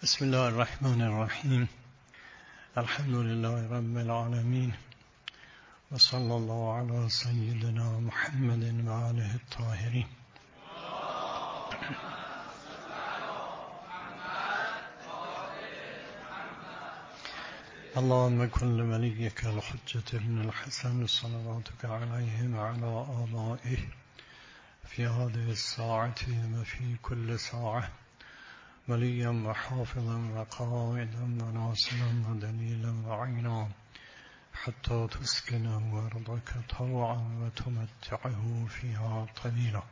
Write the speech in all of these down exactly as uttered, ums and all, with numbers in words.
بسم الله الرحمن الرحیم. الحمد لله رب العالمین و صلی الله علی سیدنا محمد و آله الطاهرین. اللهم كن لوليك الحجة ابن الحسن صلواتك عليه وعلى آبائه في هذه الساعة وفي كل ساعة وليا وحافظا وقائدا وناصرا ودليلا وعينا حتى تسكنه أرضك طوعا وتمتعه فيها طويلا.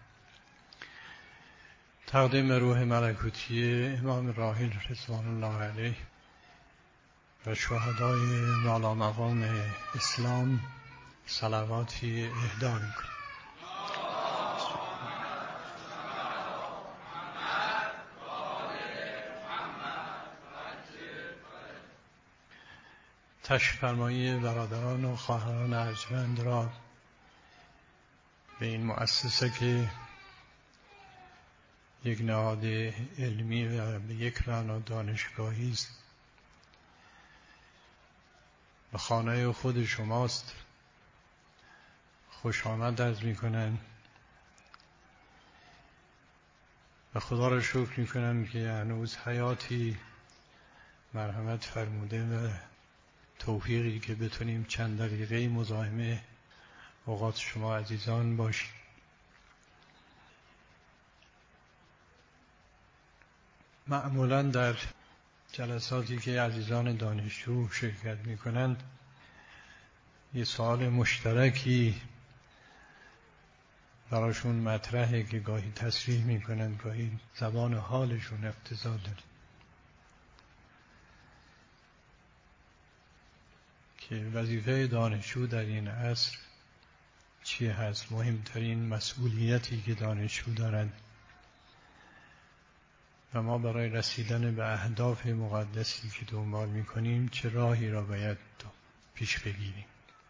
تقدیم روح ملکوتی امام راحل رضوان الله علیه و شهدای والا مقام اسلام صلواتی اهدا می‌کنیم. تشریف فرمایی برادران و خواهران ارجمند را به این مؤسسه که یک نهاد علمی و به یک معنا دانشگاهی است و خانه خود شماست خوش آمد عرض می‌کنم و خدا را شکر می‌کنم که هنوز حیاتی مرحمت فرموده و توفیقی که بتونیم چند دقیقه مزاحم اوقات شما عزیزان باشیم. معمولا در جلساتی که عزیزان دانشجو شرکت می کنند یه سوال مشترکی براشون مطرحه که گاهی تصریح می کنند گاهی زبان حالشون اقتضا داره که وظیفه دانشجو در این عصر چی هست، مهمترین مسئولیتی که دانشجو دارند و ما برای رسیدن به اهداف مقدسی که دنبال می‌کنیم چه راهی را باید پیش بگیریم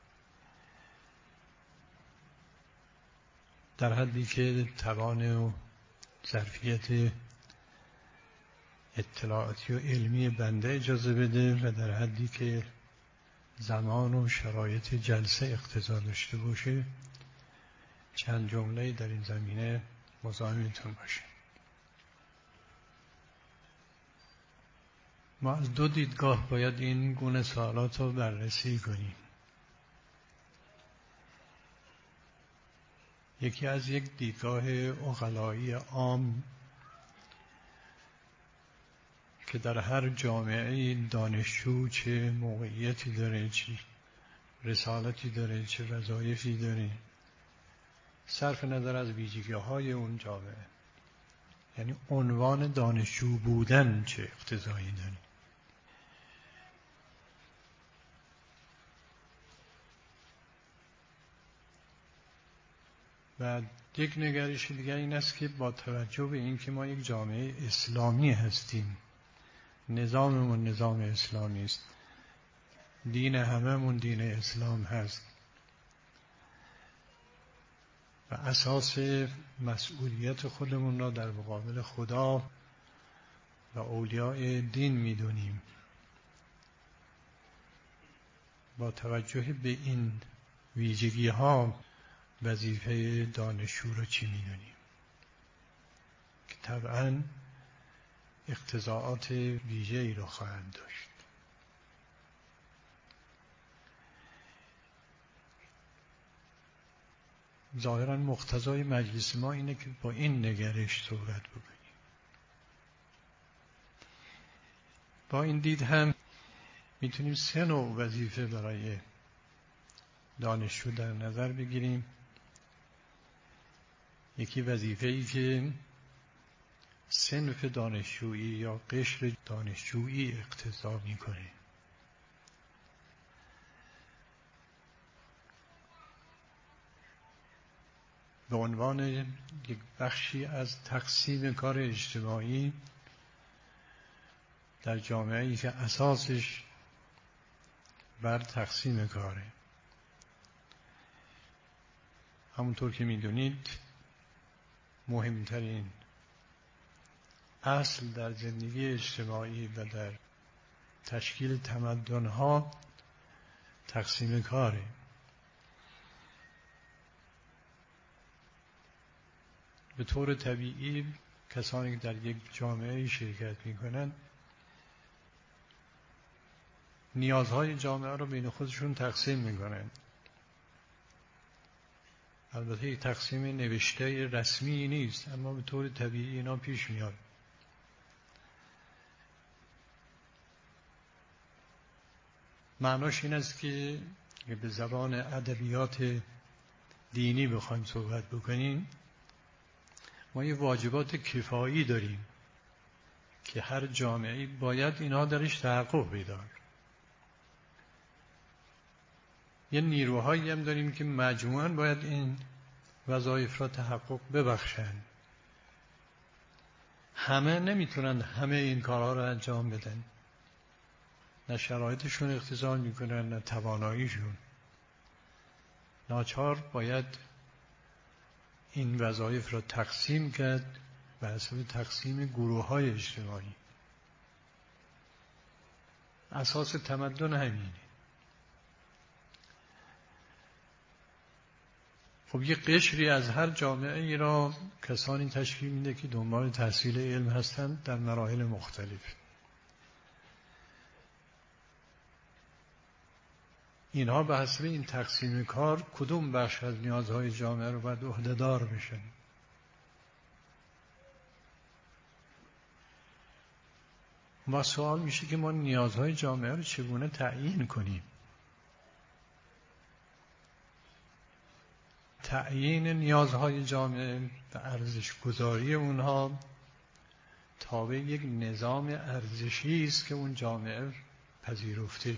در حدی که توان و ظرفیت اطلاعاتی و علمی بنده اجازه بده و در حدی که زمان و شرایط جلسه اقتضا داشته باشه چند جمله در این زمینه مزاحمتون باشه. ما از دو دیدگاه باید این گونه سوالات رو بررسی کنیم. یکی از یک دیدگاه عقلایی عام که در هر جامعه دانشجو چه موقعیتی داره، چه رسالتی داره، چه وظایفی داره، صرف نظر از ویژگی‌های اون جامعه، یعنی عنوان دانشجو بودن چه اقتضایی داره. و یک نگرش دیگر این است که با توجه به این که ما یک جامعه اسلامی هستیم، نظاممون نظام اسلامی است، دین هممون دین اسلام هست و اساس مسئولیت خودمون را در مقابل خدا و اولیاء دین میدونیم. با توجه به این ویژگی ها وظیفه دانشجو را چی میدونیم که طبعاً اقتضاعات ویژه‌ای را خواهند داشت. ظاهراً مقتضای مجلس ما اینه که با این نگرش صحبت بکنیم. با این دید هم میتونیم سه نوع وظیفه برای دانشجو در نظر بگیریم. یکی وظیفه‌ای که صنف دانشجویی یا قشر دانشجویی اقتضا میکنه. به عنوان یک بخشی از تقسیم کار اجتماعی در جامعه‌ای که اساسش بر تقسیم کاره. همونطور که میدونید مهمترین اصل در زندگی اجتماعی و در تشکیل تمدن‌ها تقسیم کاره. به طور طبیعی کسانی که در یک جامعه شرکت می‌کنند نیازهای جامعه رو بین خودشون تقسیم می‌کنند. البته یک تقسیم نوشته رسمی نیست، اما به طور طبیعی اینا پیش میاد. معناش این است که به زبان ادبیات دینی بخوایم صحبت بکنیم، ما یه واجبات کفایی داریم که هر جامعه‌ای باید اینها درش تحقق پیدا کنه. یه نیروهایی هم داریم که مجموعاً باید این وظایف را تحقق ببخشند. همه نمیتونن همه این کارها را انجام بدن، نه شرایطشون اختزال میکنن نه تواناییشون. ناچار باید این وظایف را تقسیم کرد به حسب تقسیم گروه‌های اجتماعی. اساس تمدن همینه. خب یک قشری از هر جامعه ای را کسانی تشکیل میده که دنبال تحصیل علم هستند در مراحل مختلف. اینها به حسب این تقسیم کار کدوم بخش از نیازهای جامعه رو باید عهده‌دار بشن. ما سوال میشه که ما نیازهای جامعه رو چگونه تعیین کنیم؟ تعیین نیازهای جامعه و ارزش گذاری اونها تابع یک نظام ارزشی است که اون جامعه پذیرفته.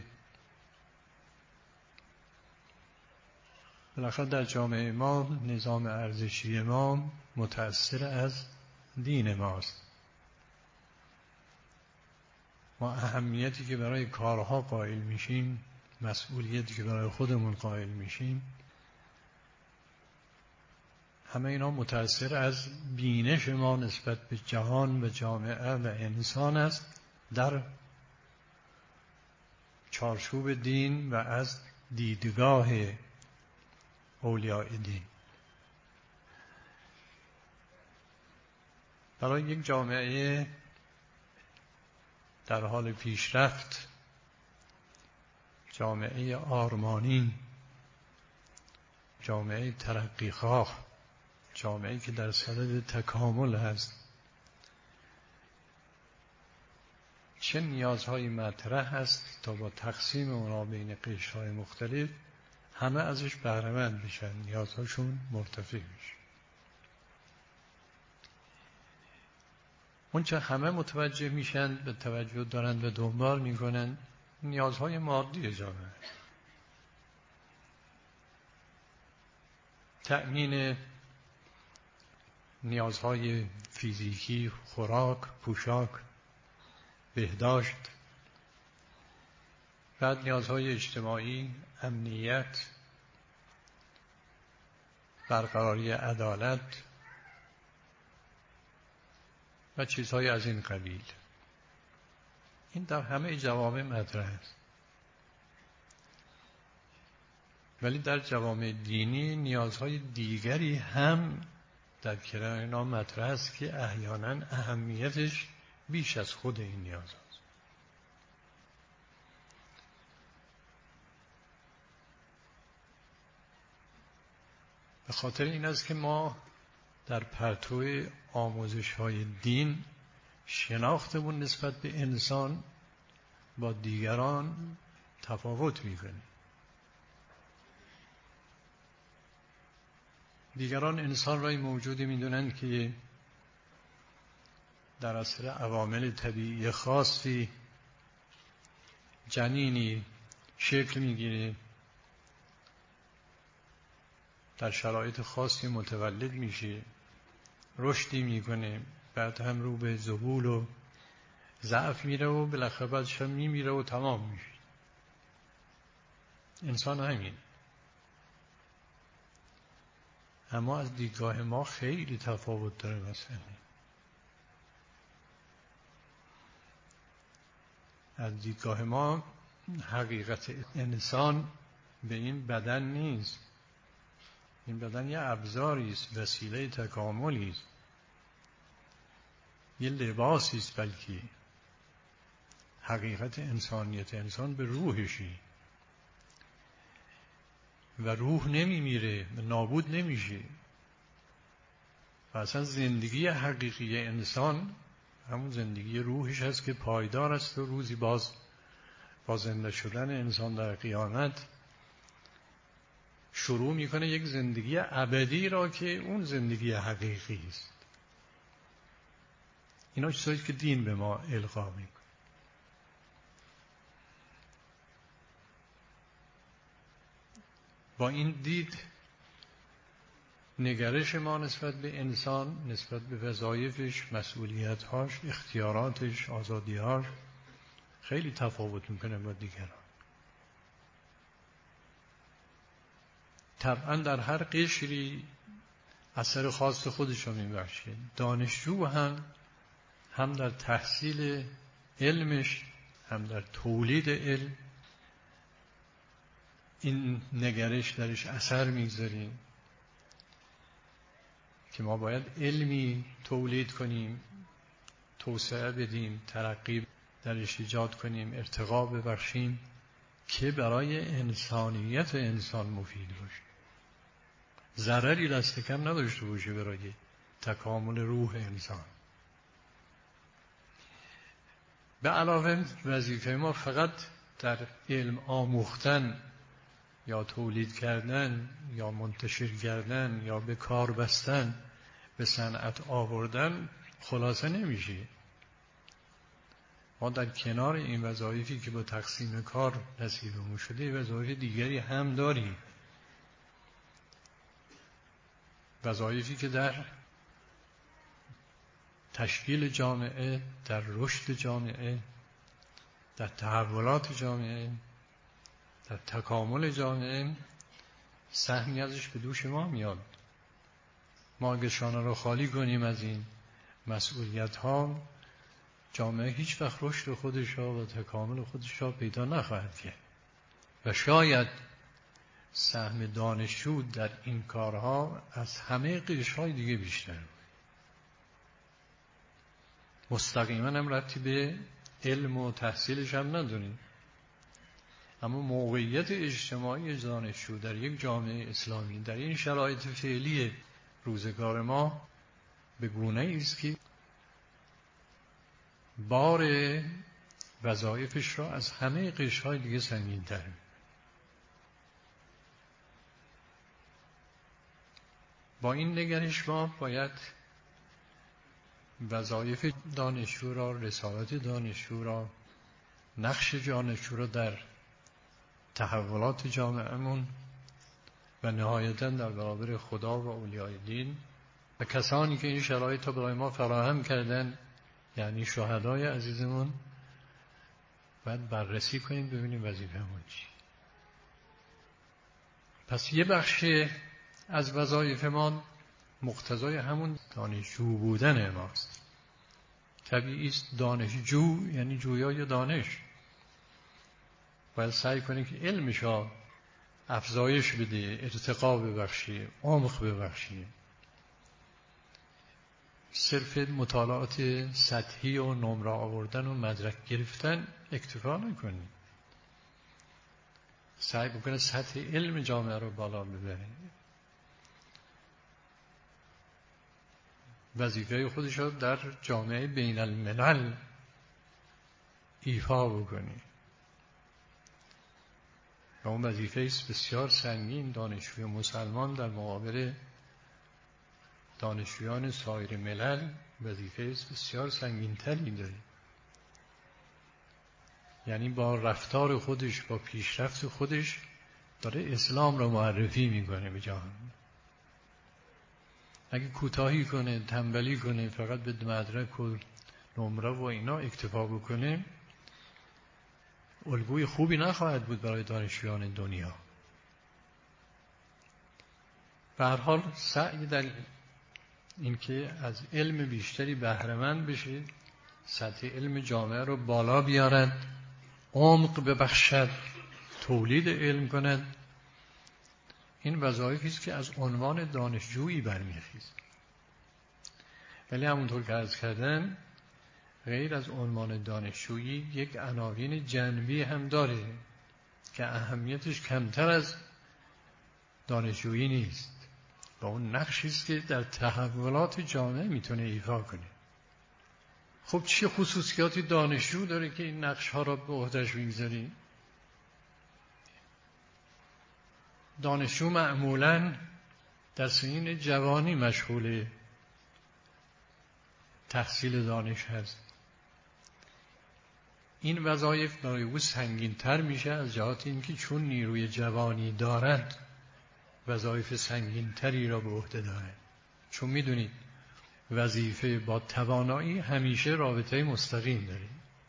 بالاخره در جامعه ما نظام ارزشی ما متأثر از دین ماست. ما اهمیتی که برای کارها قائل میشیم، مسئولیتی که برای خودمون قائل میشیم، همه اینا متأثر از بینش ما نسبت به جهان و جامعه و انسان است در چارچوب دین و از دیدگاه اولیاء دین. برای یک جامعه در حال پیشرفت، جامعه آرمانی، جامعه ترقیخواه، جامعه‌ای که در صدد تکامل هست، چه نیازهایی مطرح هست تا با تقسیم اونا بین قشرهای مختلف همه ازش بهره‌مند بشن، نیازهاشون مرتفع بشه. اون چه همه متوجه میشن، به توجه دارن و دنبال میکنن، نیازهای مادی جامعه، تأمین نیازهای فیزیکی، خوراک، پوشاک، بهداشت، بعد نیازهای اجتماعی، امنیت، برقراری عدالت و چیزهای از این قبیل. این در همه جوامع مطرح است. ولی در جوامع دینی نیازهای دیگری هم در کنار اینا مطرح است که احیانا اهمیتش بیش از خود این نیاز است. به خاطر این است که ما در پرتو آموزش‌های دین شناختمون نسبت به انسان با دیگران تفاوت می‌کنه. دیگران انسان را موجودی می‌دونند که در اثر عوامل طبیعی خاصی جنینی شکل می‌گیره، در شرایط خاصی متولد میشه، رشدی میکنه، بعد هم رو به ذبول و ضعف میره و بالاخره بعدش هم میمیره و تمام میشه. انسان همین. اما از دیدگاه ما خیلی تفاوت داره مسئله. از دیدگاه ما حقیقت انسان به این بدن نیست. این بدن یه ابزاری است، وسیله تکاملی است، یه لباسی است، بلکه حقیقت انسانیت انسان به روحشی و روح نمیمیره، نابود نمیشه. و اصلا زندگی حقیقی انسان همون زندگی روحش هست که پایدار است و روزی باز با زنده شدن انسان در قیامت شروع میکنه یک زندگی ابدی را که اون زندگی حقیقی است. اینا چیزایی که دین به ما القا میکنه. با این دید نگرش ما نسبت به انسان، نسبت به وظایفش، مسئولیت‌هاش، اختیاراتش، آزادی‌هاش خیلی تفاوت میکنه با دیگران. طبعا در هر قشری اثر خاص خودش رو میبخشه. دانشجو هم هم در تحصیل علمش، هم در تولید علم این نگرش درش اثر میذاریم که ما باید علمی تولید کنیم، توسعه بدیم، ترقی درش ایجاد کنیم، ارتقا ببخشیم که برای انسانیت انسان مفید باشه، ضرری دست کم نداشته باشه برای تکامل روح انسان. به علاوه وظیفه ما فقط در علم آموختن یا تولید کردن یا منتشر کردن یا به کار بستن، به صنعت آوردن خلاصه نمیشه. ما در کنار این وظایفی که با تقسیم کار نصیبمون شده وظایف دیگری هم داریم، وظایفی که در تشکیل جامعه، در رشد جامعه، در تحولات جامعه، در تکامل جامعه سهمی ازش به دوش ما میاد. ما اگه شانه رو خالی کنیم از این مسئولیت ها، جامعه هیچ وقت رشد خودش را و تکامل خودش را پیدا نخواهد کرد و شاید سهم دانشجو در این کارها از همه قشرهای دیگه بیشتر. مستقیما هم ربطی به علم و تحصیلش هم نداریم، اما موقعیت اجتماعی دانشجو در یک جامعه اسلامی در این شرایط فعلی روزگار ما به گونه‌ای است که بار وظایفش را از همه قشرهای دیگه سنگین‌تر می‌کنه. با این نگرش ما باید وظایف دانشجو را، رسالت دانشجو را، نقش دانشجو را در تحولات جامعهمون و نهایتاً در برابر خدا و اولیای دین و کسانی که این شرایط را برای ما فراهم کردن، یعنی شهدای عزیزمون، باید بررسی کنیم ببینیم وظیفه‌مون چی. پس یه بخش از وظایف ما مقتضای همون دانشجو بودن ماست. طبیعی است دانشجو یعنی جویای دانش، باید سعی کنیم که علمش را افزایش بده، ارتقا ببخشیم، عمق ببخشیم. صرف مطالعات سطحی و نمره آوردن و مدرک گرفتن اکتفا نکنیم، سعی بکنه سطح علم جامعه رو بالا ببره، وظیفه خودش رو در جامعه بین الملل ایفا بکنه و اون وظیفه است بسیار سنگین. دانشجوی مسلمان در مقابل دانشجویان سایر ملل وظیفه است بسیار سنگین تری داره، یعنی با رفتار خودش، با پیشرفت خودش داره اسلام رو معرفی میکنه به جهان. اگه کوتاهی کنه، تنبلی کنه، فقط به مدرک و نمره و اینا اکتفا بکنه، الگوی خوبی نخواهد بود برای دانشجویان دنیا. به هر حال سعی در اینکه از علم بیشتری بهره مند بشه، سطح علم جامعه رو بالا بیارد عمق ببخشد، تولید علم کند. این وظایفی است که از عنوان دانشجویی برمیخیزد. ولی همونطور که عرض کردم غیر از عنوان دانشجویی یک عناوین جنبی هم داره که اهمیتش کمتر از دانشجویی نیست و اون نقشی است که در تحولات جامعه میتونه ایفا کنه. خب چه خصوصیاتی دانشجو داره که این نقش ها را به عهده‌اش میگذاریم؟ دانشجو معمولاً در سنین جوانی مشغول تحصیل دانش هست. این وظایف برای او سنگین‌تر میشه از جهات اینکه چون نیروی جوانی دارد وظایف سنگین‌تری را به عهده دارد. چون میدونید وظیفه با توانایی همیشه رابطه مستقیم داره.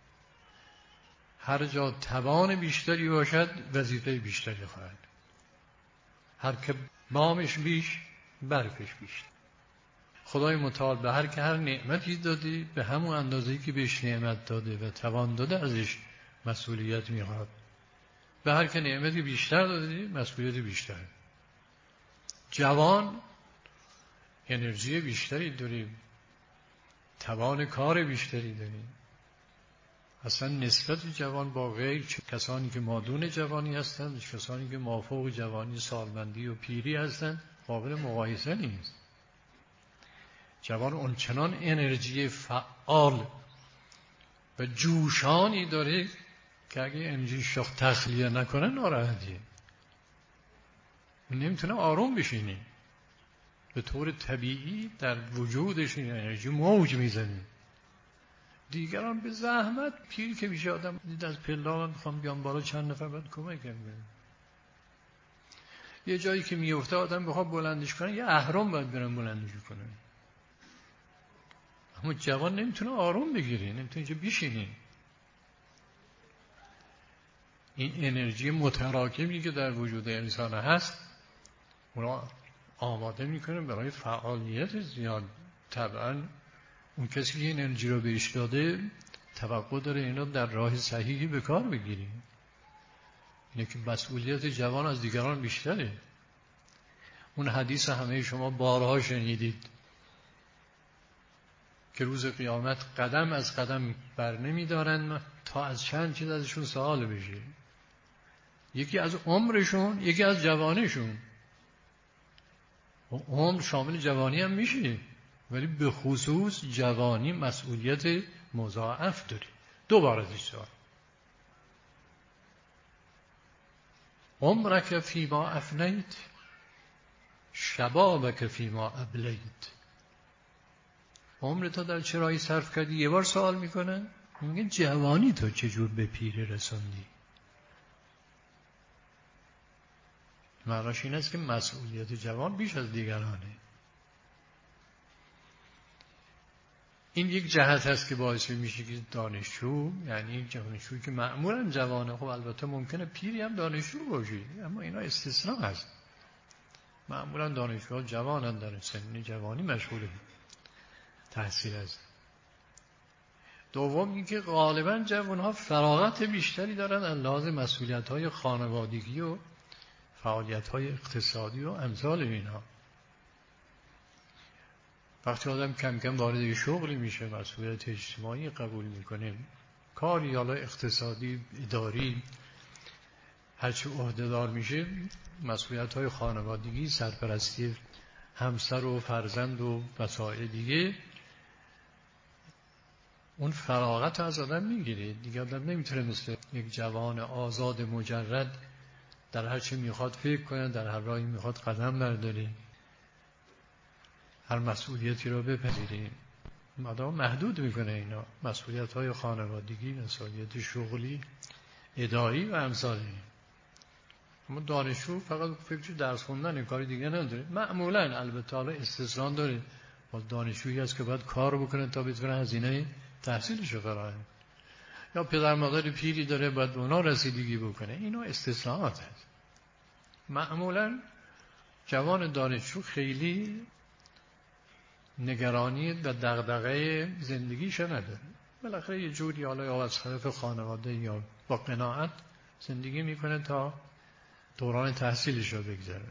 هر جا توان بیشتری باشد وظیفه بیشتری خواهد. هر که بامش بیش برفش بیشتر. خدای متعال به هر که هر نعمتی داده به همون اندازه‌ای که بهش نعمت داده و توان داده ازش مسئولیت میخواد. به هر که نعمتی بیشتر داده مسئولیت بیشتر. جوان انرژی بیشتری داره، توان کار بیشتری داره. اصلا نسبت جوان با غیر کسانی که مادون جوانی هستند، کسانی که مافوق جوانی سالمندی و پیری هستند قابل مقایسه نیست. جوان اونچنان انرژی فعال و جوشانی داره که اگه انرژی شخ تخلیه نکنه ناراحتیه. نمیتونه آروم بشینه. به طور طبیعی در وجودش این انرژی موج میزنه. دیگران به زحمت پیر که میشه آدم دید از پلا میخوام بیام بالا چند نفر باید کمک کنه. یه جایی که میفته آدم بخواد بلندش کنه یه اهرم باید برن بلندش کنه. اما جوان نمیتونه آروم بگیره، نمیتونه اینجا بشینه. این انرژی متراکمی که در وجود انسان هست اونا آماده میکنه برای فعالیت زیاد. طبعا اون کسی که این انرژی رو بهش داده توقع داره اینا در راه صحیحی به کار بگیری. اینه که مسئولیت جوان از دیگران بیشتره. اون حدیث همه شما بارها شنیدید که روز قیامت قدم از قدم بر نمیدارن تا از چند چیز ازشون سوال بشه. یکی از عمرشون، یکی از جوانیشون. عمر شامل جوانی هم میشه ولی به خصوص جوانی مسئولیت مضاعف داره. دوباره ازش سوال. عمرک فیما افنیت شبابک فیما ابلیت. عمر تو در چه راهی صرف کردی؟ یه بار سوال میکنن میگن جوانی تو چجور به پیری رسوندی؟ معناش این است که مسئولیت جوان بیش از دیگرانه. این یک جهت هست که باعث میشه که دانشجو، یعنی دانشجویی که معمولا جوانه، خب البته ممکنه پیری هم دانشجو باشه اما اینا استثناء هست. معمولا دانشجوها جوانن، در سن جوانی مشغول تحصیل هست. دوم اینکه غالبا جوانها فراغت بیشتری دارن از لحاظ مسئولیت‌های خانوادگی و فعالیت‌های اقتصادی و امثال اینها. وقتی آدم کم کم وارد شغلی میشه، مسئولیت اجتماعی قبول میکنه، کاری حالا اقتصادی، اداری، هرچی عهده‌دار میشه، مسئولیت‌های خانوادگی، سرپرستی همسر و فرزند و مسائل دیگه، اون فراغت از آدم میگیره. دیگه آدم نمیتونه مثل یک جوان آزاد مجرد در هر چی میخواد فکر کنه، در هر راهی میخواد قدم برداره، هر مسئولیتی رو بپذیره. آدم محدود میکنه اینا، مسئولیت‌های خانوادگی، مسئولیت شغلی، اداری و امثال این. اما دانشجو فقط فکر درس خوندن، کاری دیگه نداره. معمولا البته حالا استثنا داره، باز دانشجویی هست که باید کار بکنه تا بتونه هزینه تحصیلش رو فراهم، یا پدر مادر پیری داره باید اونا رسیدگی بکنه. اینا استثناءات هست. معمولا جوان دانشجو خیلی نگرانی و دغدغه زندگیش نداره. بالاخره یه جوری حالا یا از طرف خانواده یا با قناعت زندگی میکنه تا دوران تحصیلش رو بگذره.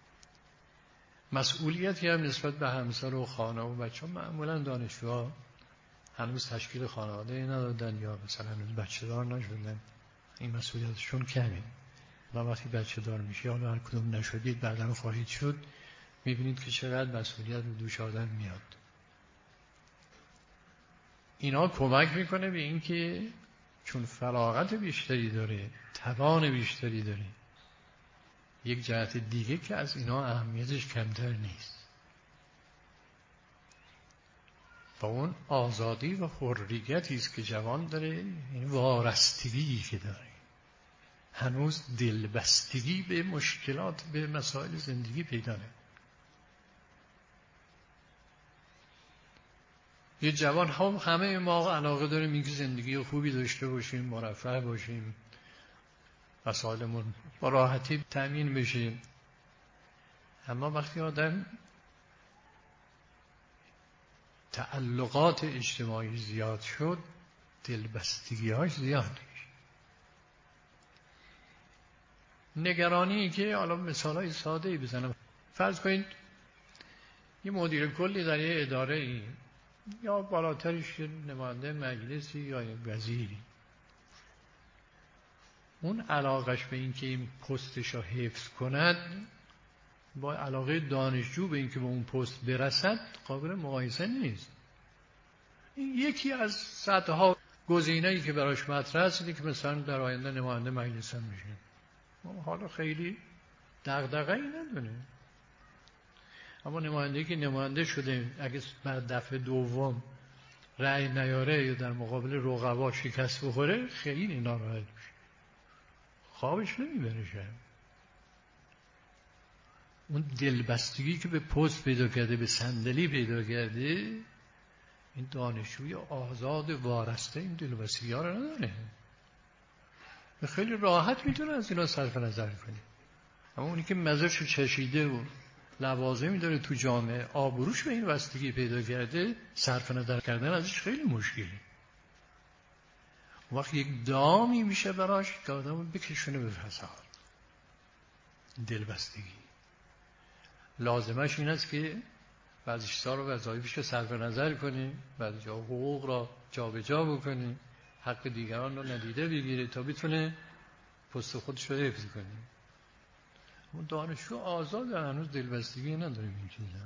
مسئولیتی هم نسبت به همسر و خانه و بچه ها، معمولا دانشجوها هنوز تشکیل خانواده ندادن یا مثلا هنوز بچه دار نشدن، این مسئولیتشون کمه. و وقتی بچه دار میشه، حالا هر کدوم نشدید بعداً خواهید شد، میبینید که چقدر مسئولیت رو دوش آدم میاد. اینا کمک میکنه به این که چون فراغت بیشتری داره، توان بیشتری داره، یک جهت دیگه که از اینا اهمیتش کمتر نیست و اون آزادی و حریتی است که جوان داره، این وارستگی که داره، هنوز دلبستگی به مشکلات، به مسائل زندگی پیدا نمی‌کنه. یه جوان هم همه ما علاقه داریم اینکه زندگی خوبی داشته باشیم، مرفه باشیم، مسائلمون با راحتی تأمین بشه. اما وقتی آدم تعلقات اجتماعی زیاد شد، دلبستگی‌هاش زیاد میشه. نگرانی که حالا مثالای ساده‌ای بزنم، فرض کنید یه مدیر کلی در یه اداره ای یا بالاترش نماینده مجلسی یا وزیری، اون علاقش به این که این پستش رو حفظ کند با علاقه دانشجو به این که به اون پست برسد قابل مقایسه نیست. این یکی از صدها گزینه‌ای که براش مطرح است که مثلا در آینده نماینده مجلس هم میشه. حالا خیلی دغدغه‌ای نداره. اما نماینده‌ای که نماینده شده اگه بعد دفعه دوم رأی نیاره یا در مقابل رقبا شکست بخوره، خیلی ناراحت میشه، خوابش نمیبره. اون دلبستگی که به پست پیدا کرده، به صندلی پیدا کرده، این دانشجوی آزاد وارسته این دلبستگی ها رو نداره، خیلی راحت میتونه از اینا صرف نظر کنه. اما اونی که مزه‌شو چشیده و لوازمی داره تو جامعه، آبروش به این بستگی پیدا کرده، صرف نظر کردن ازش خیلی مشکلی. وقتی یک دامی میشه براش که آدم بکشونه به فساد. دلبستگی لازمش این است که بعضی چیزا رو وظایفش رو صرف نظر کنیم، بعضی جا حقوق را جابجا بکنیم، حق دیگران رو ندیده بگیره تا بتونه پست خودش رو حفظ کنه. اون دانشجو آزاد هنوز دلبستگی نداریم این چیزا.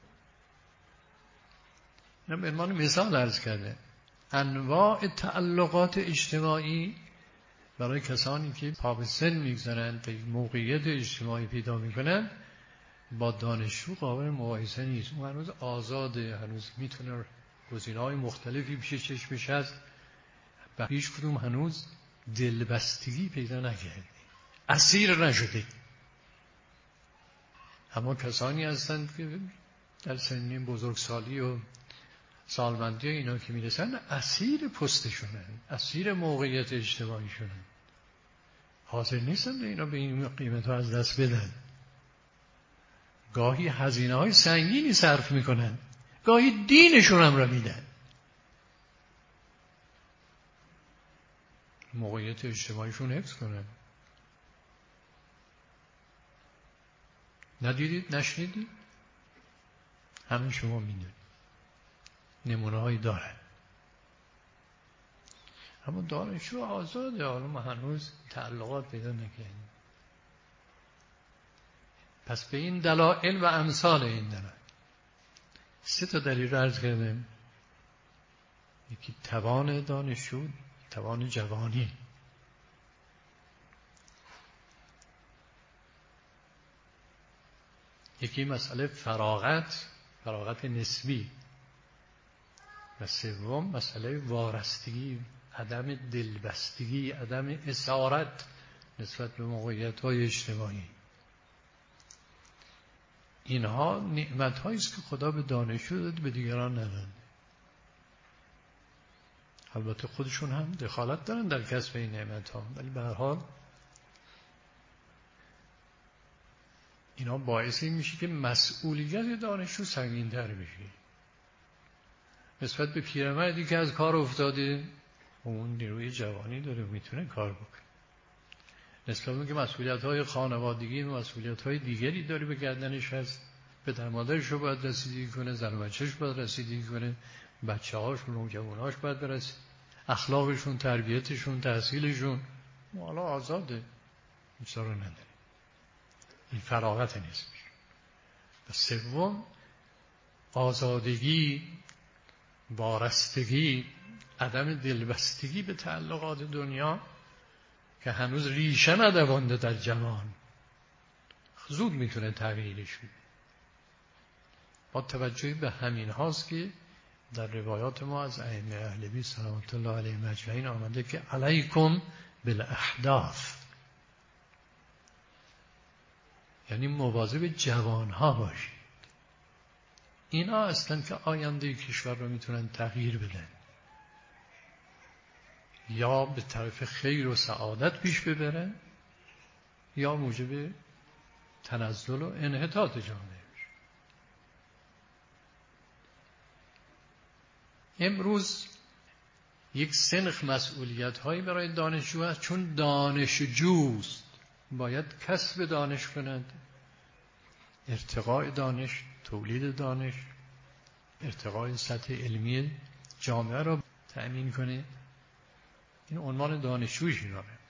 اینم به عنوان مثال عرض کرده. انواع تعلقات اجتماعی برای کسانی که پا به سن میگذارند و موقعیت اجتماعی پیدا میکنند با دانشجو قابل مقایسه نیست. اون هنوز آزاده، هنوز میتونه گزینه‌های مختلفی پیش چشمش هست و هیچ کدوم هنوز دلبستگی پیدا نکرده، اسیر نشده. اما کسانی هستند که در سن بزرگسالی و سالمندی اینا که میرسن اسیر پستشونن، اسیر موقعیت اجتماعیشونن، حاضر نیستن اینا به این قیمت ها از دست بدن. گاهی هزینه های سنگینی صرف میکنن، گاهی دینشون هم را میدن، موقعیت اجتماعیشون حفظ کنن. ندیدید؟ نشنیدید؟ همه شما میدونید، نمونه هایی دارن. اما دانشجو آزاده، حالا ما هنوز تعلقات پیدا نکردیم. پس به این دلایل و امثال این دلایل سه تا دلیل رو عرض کردم. یکی توان دانشجو، توان جوانی. یکی مسئله فراغت، فراغت نسبی. و سوم مسئله وارستگی، عدم دلبستگی، عدم اسارت نسبت به موقعیت‌های اجتماعی. اینها نعمت‌هایی است که خدا به دانشجو داد، به دیگران نداد. البته خودشون هم دخالت دارن در کسب این نعمت‌ها، ولی به هر حال اینا باعث این میشه که مسئولیت دانشجو سنگین‌تر بشه. نسبت به پیرمردی که از کار افتاده اون نیروی جوانی داره، میتونه کار بکنه. نسبت به که مسئولیت‌های خانوادگی و مسئولیت‌های دیگری داره به گردنش هست، پدر مادرش رو باید رسیدگی کنه، زن و بچه‌ش باید رسیدگی کنه، بچه‌هاش و نوجواناش باید برسه، اخلاقشون، تربیتشون، تحصیلشون. حالا آزاده، هیچ رو نداره. این فراغت نسبی. و سوم، آزادگی، وارستگی، عدم دلبستگی به تعلقات دنیا که هنوز ریشه ندوانده در جوان، زود میتونه تغییرش بده. با توجه به همین هاست که در روایات ما از ائمه اهل بیت سلامت الله علیهم اجمعین آمده که علیکم بالاحداث، یعنی مواظب جوانها باشید. اینا هستن که آینده کشور رو میتونن تغییر بدن، یا به طرف خیر و سعادت پیش ببرن یا موجب تنزل و انحطاط جامعه بشه. امروز یک سنخ مسئولیت هایی برای دانشجو هست، چون دانشجوست باید کسب دانش کند، ارتقاء دانش، تولید دانش، ارتقاء سطح علمی جامعه را تأمین کنه. این عنوان دانشجویش اینا هست.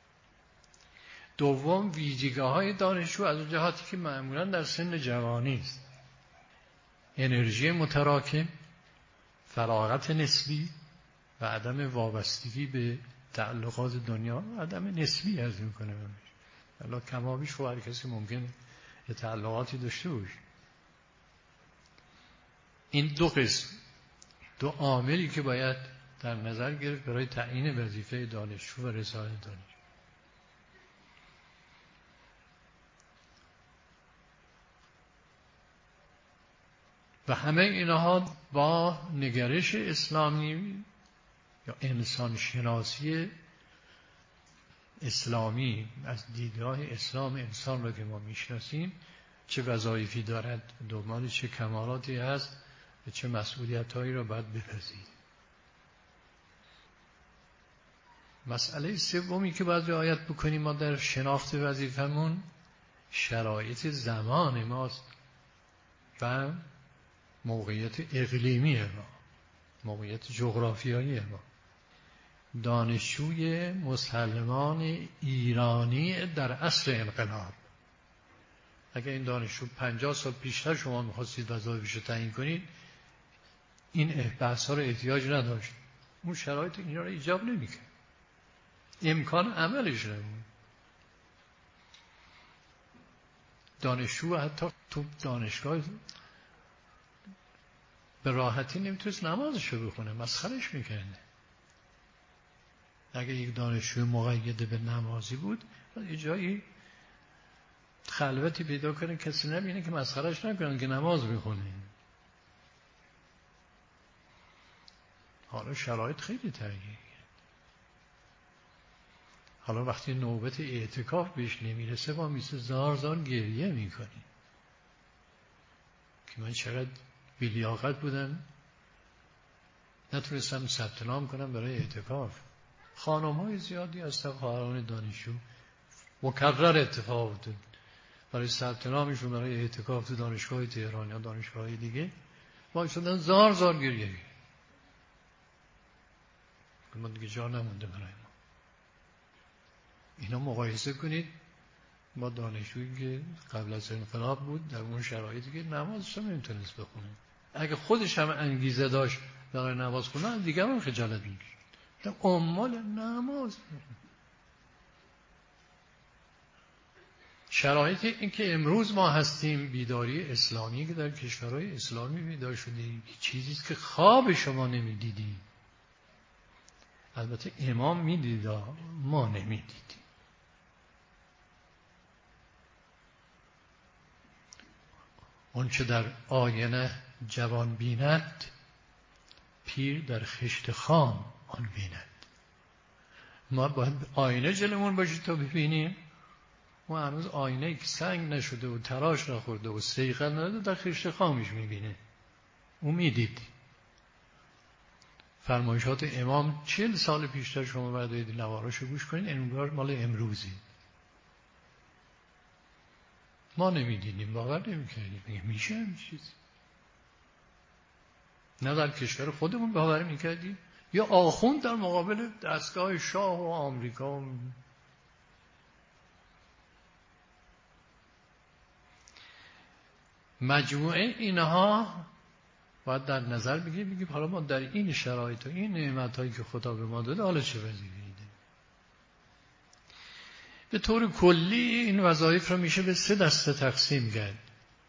دوم، ویژگی‌های دانشجو از اون جهاتی که معمولاً در سن جوانی است: انرژی متراکم، فراغت نسبی و عدم وابستگی به تعلقات دنیا. عدم نسبی از این کنه حالا کمابیش خب هر کسی ممکن یه تعلقاتی داشته باشه. این دو قسم، دو عاملی که باید در نظر گرفت برای تعیین وظیفه دانشجو و رساله دانش. و همه اینها با نگرش اسلامی یا انسان شناسی اسلامی، از دیدگاه اسلام انسان را که ما میشناسیم، چه وظایفی دارد، دنبال چه کمالاتی هست و چه مسئولیت‌هایی را باید بپذیریم. مسئله سومی که باید رعایت بکنیم ما در شناخت وظیفمون، شرایط زمان ماست و موقعیت اقلیمی ما، موقعیت جغرافیایی ما. دانشجوی مسلمان ایرانی در عصر انقلاب، اگر این دانشجو پنجاه سال پیشتر شما می‌خواستید وظایفش رو تعیین کنید، این بحث‌ها رو احتیاج نداشت. اون شرایط اینا رو ایجاب نمی‌کرد، امکان عملش نبود. دانشجو حتی تو دانشگاه به راحتی نمیتونست نمازش رو بخونه، مسخرش میکنه. اگه یک دانشجو مقید به نمازی بود، یه جایی خلوتی پیدا کنه کسی نبینه که مسخرش نکنه که نماز میخونه. حالا شرایط خیلی تغییر کرد. حالا وقتی نوبت اعتکاف بهش نمیرسه ما میشه زار زار گریه میکنیم که من چقدر بی‌لیاقت بودم نتونستم ثبت نام کنم برای اعتکاف. خانم‌های زیادی هستن، خواهران دانشجو، مکرر اتفاق افتاد برای ثبت نامشون برای اعتکاف تو دانشگاه تهران یا دانشگاه‌های دیگه وای شدن زار زار گریه. ما دیگه جا نمونده برای ما. اینا مقایسه کنید با دانشجویی که قبل از انقلاب بود در اون شرایطی که نمازش هم نمیتونست بخونه. اگه خودش هم انگیزه داشت برای نماز خوندن دیگه هم خجالت میکشید. در عمال نماز شرایط این که امروز ما هستیم، بیداری اسلامی که در کشورهای اسلامی بیدار شده، چیزیست که خواب شما نمیدیدیم. البته امام میدید، ما نمیدیدیم. اون که در آینه جوان بیند، پیر در خشت خام آن بیند. ما باید آینه جلومون باشه تا ببینیم. ما هنوز آینه که سنگ نشده و تراش نخورده و صیقل نداده در خشت خامش میبینه. اون میدید. فرمایشات امام چهل سال پیشتر شما بردارید نواراشو گوش کنید، انگار مال امروزی. ما نمیدیدیم، باور نمیکردیم. میگه میشه همین چیزی؟ نه در کشور خودمون باور میکردیم، یا آخوند در مقابل دستگاه شاه و آمریکا. مجموعه اینها باید در نظر بگیریم، بگیم حالا ما در این شرایط و این نعمت‌هایی که خدا به ما داده حالا چه وظیفه‌ای داریم. به طور کلی این وظایف رو میشه به سه دسته تقسیم کرد.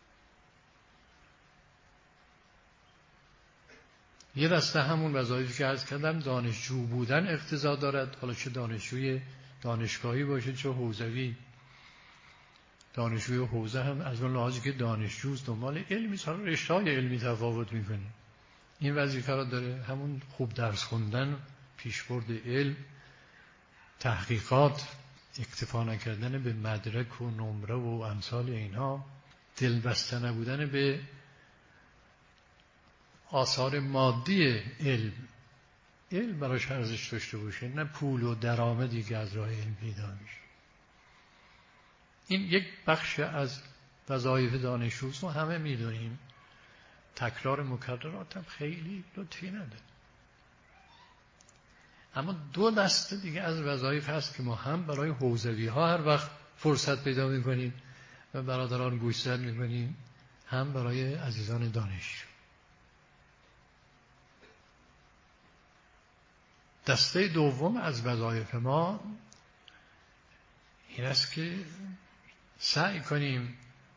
یه دسته همون وظایفی که عرض کردم دانشجو بودن اقتضا دارد، حالا چه دانشجوی دانشگاهی باشه چه حوزوی. دانشجوی حوزه هم از اون لحاظی که دانشجوست دنبال علمی، سال رشته‌های علمی تفاوت میکنه. این وظیفه را داره، همون خوب درس خوندن، پیشبرد علم، تحقیقات، اکتفا نکردن به مدرک و نمره و امثال اینها، دلبسته نبودن به آثار مادی علم. علم براش ارزش داشته باشه، نه پول و درآمدی که از راه علم پیدا میشه. این یک بخش از وظایف دانشجوست و همه میدونیم. تکرار مکررات هم خیلی لطفی نداره. اما دو دسته دیگه از وظایف هست که ما هم برای حوزوی ها هر وقت فرصت پیدا میکنیم و برادران گوشزد میکنیم، هم برای عزیزان دانشجو. دسته دوم از وظایف ما این است که سعی کنیم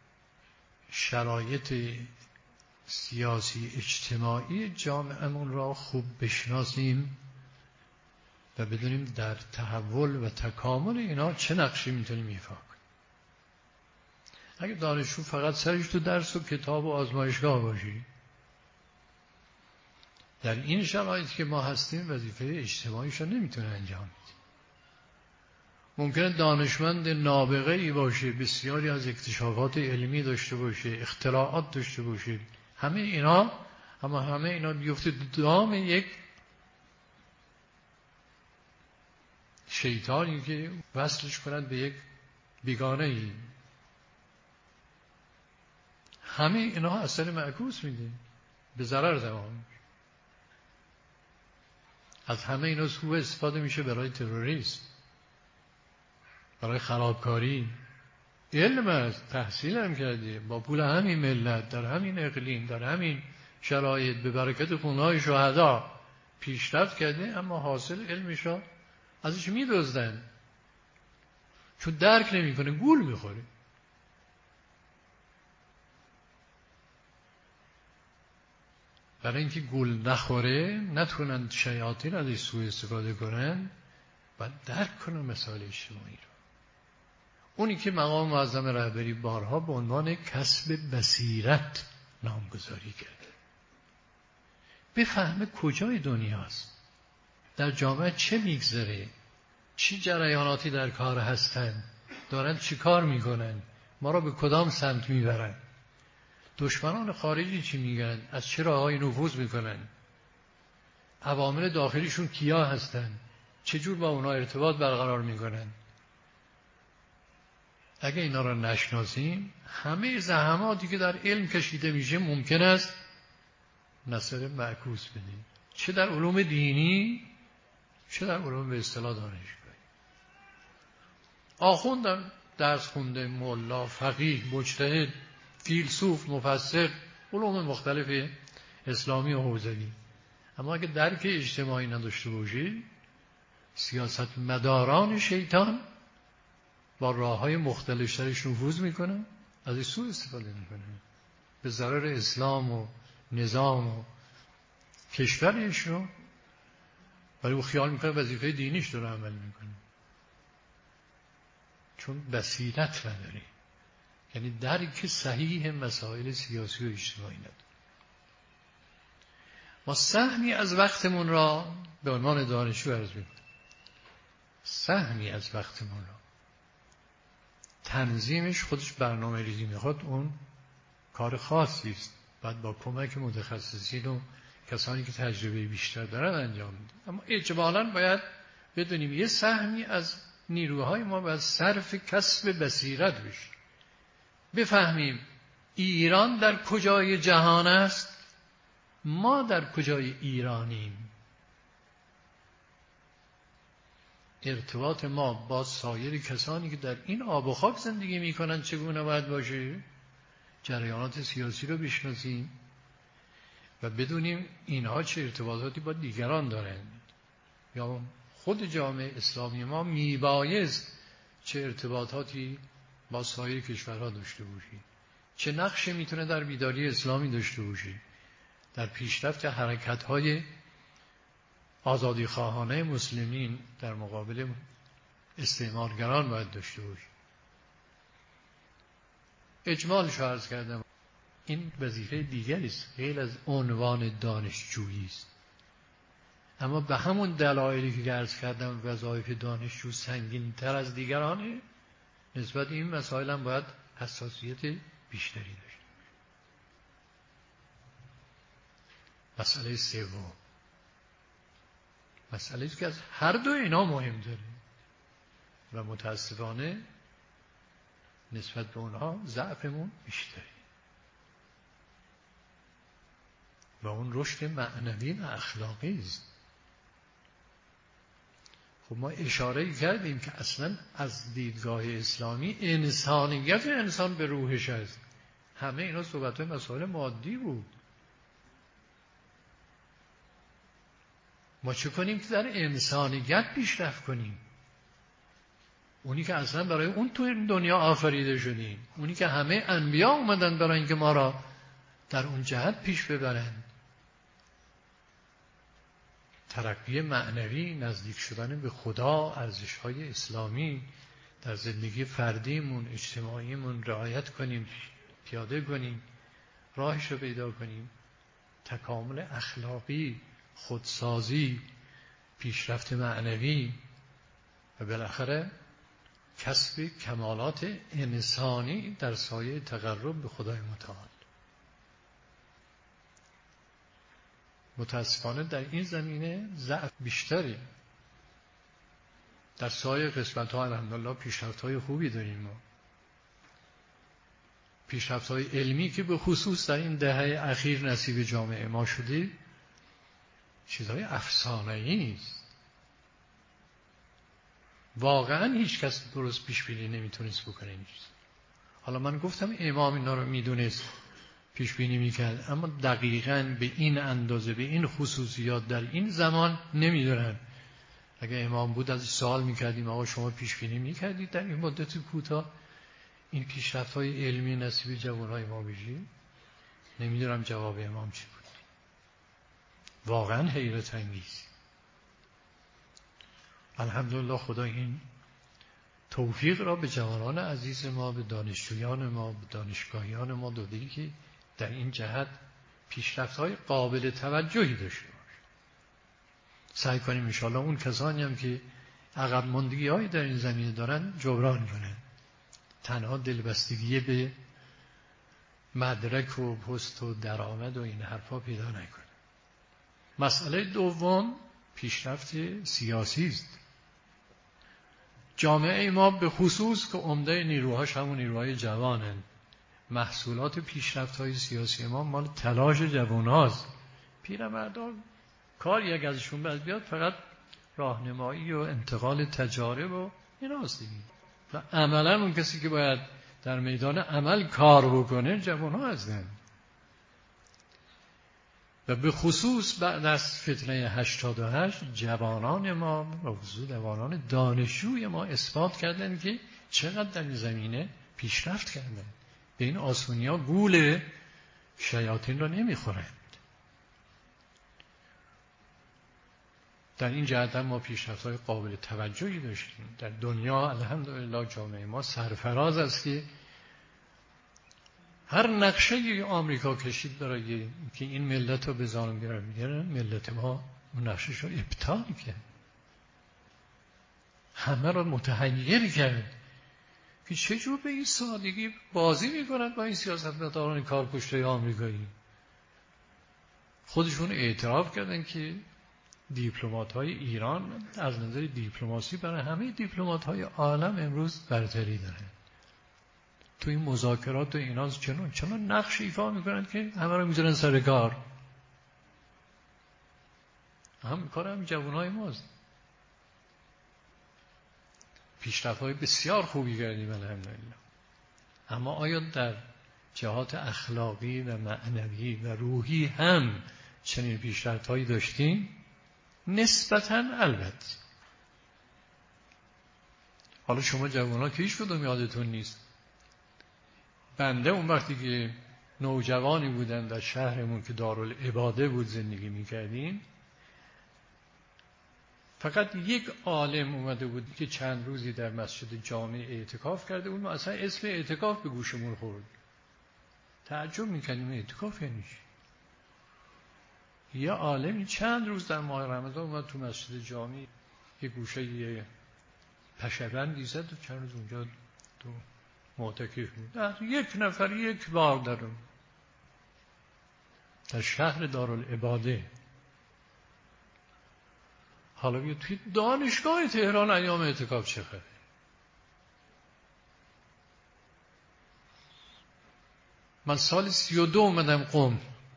شرایط سیاسی اجتماعی جامعهمون را خوب بشناسیم و بدونیم در تحول و تکامل اینا چه نقشی میتونیم ایفا کنیم. اگه دانشجو فقط سرش تو درس و کتاب و آزمایشگاه باشی، در این شرایط که ما هستیم وظیفه اجتماعیش رو نمیتونه انجام بده. ممکنه دانشمند نابغه ای باشه، بسیاری از اکتشافات علمی داشته باشه، اختراعات داشته باشه، همه اینا اما همه اینا بیفته دام یک شیطانی که وصلش کند به یک بیگانه ای. همه اینا اثر معکوس میده، به ضرر تمام. از همه اینا سوء استفاده میشه برای تروریسم، برای خرابکاری. علم است، تحصیل هم کردی، با پول همین ملت در همین اقلیم در همین شرایط به برکت خونهای شهدا پیشرفت کرده، اما حاصل علمش را ازش میدزدن چون درک نمیکنه، گول میخوره. برای اینکه گول نخوره، نتونن شیاطین ازش سوء استفاده کنن و درک کنن مسائل اجتماعی رو. اونی که مقام معظم رهبری بارها به عنوان کسب بصیرت نامگذاری کرده، بفهمه کجای دنیاست، در جامعه چه میگذره، چی جریاناتی در کار هستن، دارن چی کار میکنن، ما را به کدام سمت میبرن، دشمنان خارجی چی میگن، از چه راههایی نفوذ میکنن، عوامل داخلیشون کیا هستن، چجور با اونا ارتباط برقرار میکنن. اگه اینا را نشناسیم، همه زحماتی که در علم کشیده میشه ممکن است نظر معکوس بده، چه در علوم دینی چه در علوم به اصطلاح دانشگاهی. آخوندم درس خونده، ملا، فقیه، مجتهد، فیلسوف، مفسر، علوم مختلف اسلامی و حوزوی، اما اگه درک اجتماعی نداشته باشی، سیاست مداران شیطان با راه‌های مختلف سرش نفوذ میکنن، ازش سوء استفاده میکنن به ضرر اسلام و نظام و کشورش رو، ولی او خیال میکنه وظیفه دینیش داره عمل میکنه، چون بصیرت نداره، یعنی درک صحیح مسائل سیاسی و اجتماعی نداره. ما سهمی از وقتمون را به عنوان دانشجو عرض میکنیم، سهمی از وقتمون را تنظیمش خودش برنامه ریزی میخواد، اون کار خاصی است، بعد با کمک متخصصین و کسانی که تجربه بیشتر دارن انجام میده. اما اجمالاً باید بدونیم یه سهمی از نیروهای ما باید صرف کسب بصیرت بشه. بفهمیم ایران در کجای جهان است، ما در کجای ایرانیم. ارتباط ما با سایر کسانی که در این آب و خاک زندگی میکنن چگونه باید باشه؟ جریانات سیاسی رو بشناسیم و بدونیم اینها چه ارتباطاتی با دیگران دارند، یا خود جامعه اسلامی ما میبایست چه ارتباطاتی با سایر کشورها داشته باشه، چه نقشی میتونه در بیداری اسلامی داشته باشه، در پیشرفت حرکت‌های آزادی خواهانه مسلمین در مقابل استعمارگران باید داشته باشه. اجمالش عرض کردم، این وظیفه دیگری است غیر از عنوان دانشجویی است. اما به همون دلایلی که عرض کردم وظایف دانشجو سنگین تر از دیگرانه، نسبت این مسائل هم باید حساسیت بیشتری داشت. مسئله سوم، مسئله است که از هر دو اینا مهم داره و متاسفانه نسبت به اونها ضعفمون بیشتره و اون رشد معنوی و اخلاقی است. خب ما اشاره کردیم که اصلا از دیدگاه اسلامی انسانیت انسان به روحش است. همه اینا صحبت های مسائل مادی بود. ما چه کنیم که در انسانیت پیشرفت کنیم؟ اونی که اصلا برای اون تو این دنیا آفریده شدیم، اونی که همه انبیا اومدن برای اینکه ما را در اون جهت پیش ببرند. ترقی معنوی، نزدیک شدن به خدا، ارزش‌های اسلامی در زندگی فردیمون، اجتماعیمون رعایت کنیم، پیاده کنیم، راهش رو پیدا کنیم. تکامل اخلاقی، خودسازی، پیشرفت معنوی و بالاخره کسب کمالات انسانی در سایه تقرب به خدای متعال. متاسفانه در این زمینه ضعف بیشتری. در سایر قسمت‌ها الحمدلله پیشرفت‌های خوبی داریم. ما پیشرفت‌های علمی که به خصوص در این دهه اخیر نصیب جامعه ما شده چیزهای افسانه‌ای است. واقعا هیچ کس درست پیش بینی نمیتونست بکنه این چیز. حالا من گفتم امام اینا رو میدونست، پیش بینی میکرد، اما دقیقاً به این اندازه، به این خصوصیات در این زمان نمیدونن. اگه امام بود ازش سوال میکردیم آقا شما پیش بینی میکردید در این مدت کوتاه این پیشرفت‌های علمی نصیب جوانای ما بشه؟ نمیدونم جواب امام چی بود. واقعاً حیرت انگیز. الحمدلله خدا این توفیق را به جوانان عزیز ما، به دانشجویان ما، به دانشگاهیان ما داده که در این جهت پیشرفت‌های قابل توجهی داشته باشه. سعی کنیم ان شاءالله اون کسانی هم که عقب ماندگی‌هایی در این زمینه دارن جبران کنن. تنها دلبستگی به مدرک و پست و درآمد و این حرفا پیدا نکنه. مسئله دوم پیشرفت سیاسی است. جامعه ما به خصوص که عمده نیروهاش همون نیروهای جوانند، محصولات پیشرفت‌های سیاسی ما مال تلاش جواناست. پیرمردان کاری اگه ازشون باید بیاد فقط راهنمایی و انتقال تجارب و ایناست دیگه. و عملا اون کسی که باید در میدان عمل کار بکنه جوانها هستند. و به خصوص بعد از فتنه هشتاد و هشت جوانان ما و خصوص جوانان دانشجوی ما اثبات کردن که چقدر در این زمینه پیشرفت کردن. به این آسونیا گول شیاطین را نمیخورند. در این جهت ما پیشرفت‌های قابل توجهی داشتیم. در دنیا الحمدلله جامعه ما سرفراز است که هر نقشه آمریکا کشید برای که این ملت رو به زانو بیاره، ملت ما اون نقشش رو ابطال کرد. همه رو متحیر کرد که چجور به این سادگی بازی میکنند با این سیاستمداران کارکشته آمریکایی. خودشون اعتراف کردن که دیپلمات‌های ایران از نظر دیپلماسی برای همه دیپلمات‌های عالم امروز برتری دارن. تو این مذاکرات و اینا چنان چنان نقش ایفا میکنن که همه رو میذارن سر کار. هم کار هم جوانای ماست. پیشرفت‌های بسیار خوبی کردیم الحمدلله. اما آیا در جهات اخلاقی و معنوی و روحی هم چنین پیشرفت‌هایی داشتیم؟ نسبتاً البته. حالا شما جوان‌ها که هیچ کدوم یادتون نیست. بنده اون وقتی که نوجوانی بودن در شهرمون که دارالعباده بود زندگی می‌کردیم، فقط یک عالم اومده بود که چند روزی در مسجد جامع اعتکاف کرده بود، ما اصلا اسم اعتکاف به گوشمون خورد. تعجب می‌کنیم اعتکاف یعنی چی؟ یه عالمی چند روز در ماه رمضان اومد تو مسجد جامع یه گوشه یه پشه‌بندی زد و چند روز اونجا تو معتکف بود. یک نفر یک بار دارم در شهر دارالعباده. حالا بیا توی دانشگاه تهران ایام اعتکاف چه خبره؟ من سال سی و دو اومدم قم.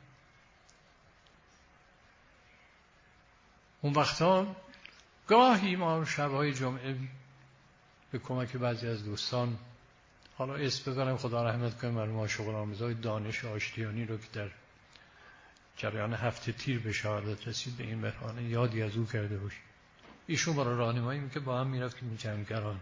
اون وقتا گاهی ما شبهای جمعه به کمک بعضی از دوستان، حالا اسم ببرم خدا رحمت کنه مرحوم شغل آموزای دانش آشتیانی رو که در جریان هفته تیر به شهادت رسید به این مهرانه یادی از او کرده باشیم. ایشون برای راهنمایی میگه با هم میرفتیم جمعگران.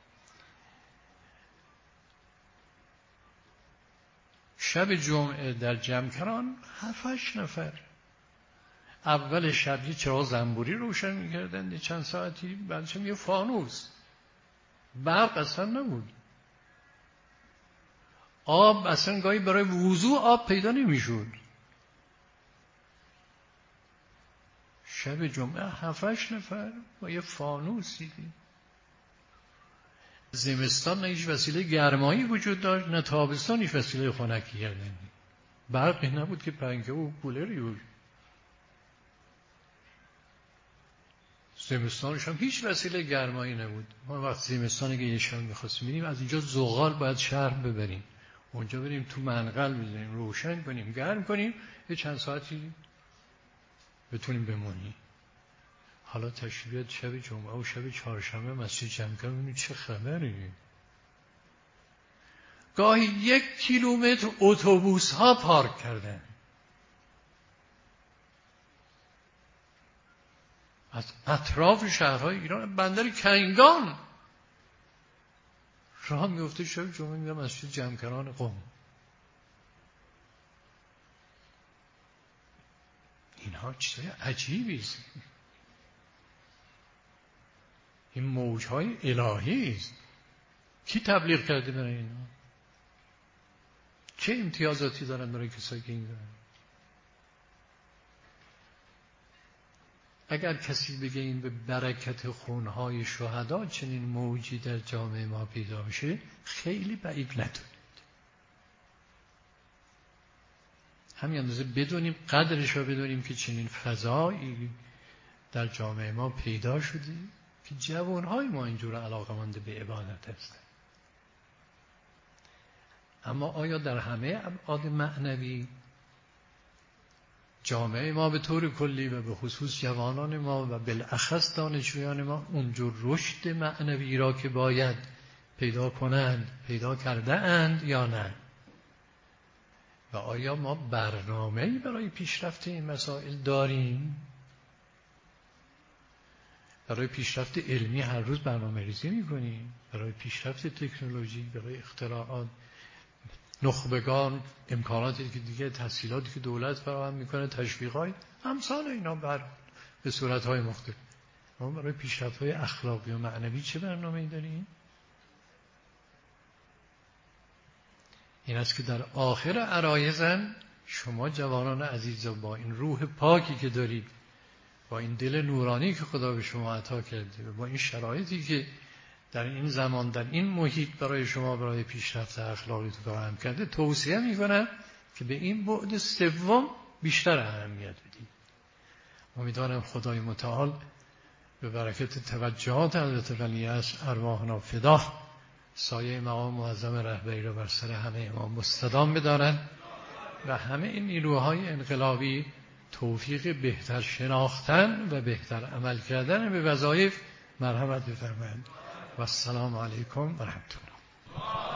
شب جمعه در جمعگران هفتش نفر اول شب یه چراغ زنبوری روشن میکردن چند ساعتی، بعدش یه فانوس. برق اصلا نبود. آب اصلا گاهی برای وضو آب پیدا نمیشد. شب جمعه هفتش نفر با یه فانوسی. زمستان نه هیچ وسیله گرمایی وجود داشت، نه تابستان هیچ وسیله خنکی کردن. برقی نبود که پنکه و کولری بود. زمستانش هم هیچ وسیله گرمایی نبود. ما وقت زمستانی که یه شب می‌خواستیم می‌ریم از اینجا زغال باید شهر ببریم. اونجا بریم تو منقل بزنیم، روشن کنیم، گرم کنیم، یه چند ساعتی بتونیم بمونیم. حالا تشریفات شب جمعه و شب چهارشنبه مسجد جمع کنیم چه خبره؟ گاهی یک کیلومتر اتوبوس ها پارک کردن. از اطراف شهرهای ایران، بندر کنگان راه میفته شب جمعه میگم مسجد جمعکران قم. اینها چیزای عجیبی است. این موجهای الهی است. کی تبلیغ کرده برای اینا؟ چه امتیازاتی دارن برای کسایی که این دارن؟ اگر کسی بگه این به برکت خونهای شهدا چنین موجی در جامعه ما پیدا بشه، خیلی بعید ندونید. همین اندازه بدونیم، قدرش رو بدونیم که چنین فضایی در جامعه ما پیدا شده که جوانهای ما اینجور علاقه‌مند به عبادت هستند. اما آیا در همه ابعاد معنوی جامعه ما به طور کلی و به خصوص جوانان ما و بالاخص دانشجویان ما اونجور رشد معنوی را که باید پیدا کنند پیدا کرده اند یا نه؟ و آیا ما برنامه‌ای برای پیشرفت این مسائل داریم؟ برای پیشرفت علمی هر روز برنامه ریزی می‌کنیم، برای پیشرفت تکنولوژی، برای اختراعات، نخبگان، امکاناتی که دیگه تسهیلاتی که دولت فراهم میکنه، تشویقات امثال اینا بر به صورت‌های مختلف. ما برای پیشرفت‌های اخلاقی و معنوی چه برنامه‌ای داریم؟ این است که در آخر عرایزم شما جوانان عزیز با این روح پاکی که دارید، با این دل نورانی که خدا به شما عطا کرده و با این شرایطی که در این زمان در این محیط برای شما برای پیشرفت اخلاقی تو فراهم کرده، توصیه میکنم که به این بعد سوم بیشتر اهمیت بدید. امیدوارم خدای متعال به برکت توجهات حضرت ولیعصر ارواحنا فدا سایه مقام معظم رهبری را بر سر همه ما مستدام بدارد و همه این نیروهای انقلابی توفیق بهتر شناختن و بهتر عمل کردن به وظایف مرحمت بفرمایند و السلام علیکم و رحمت الله.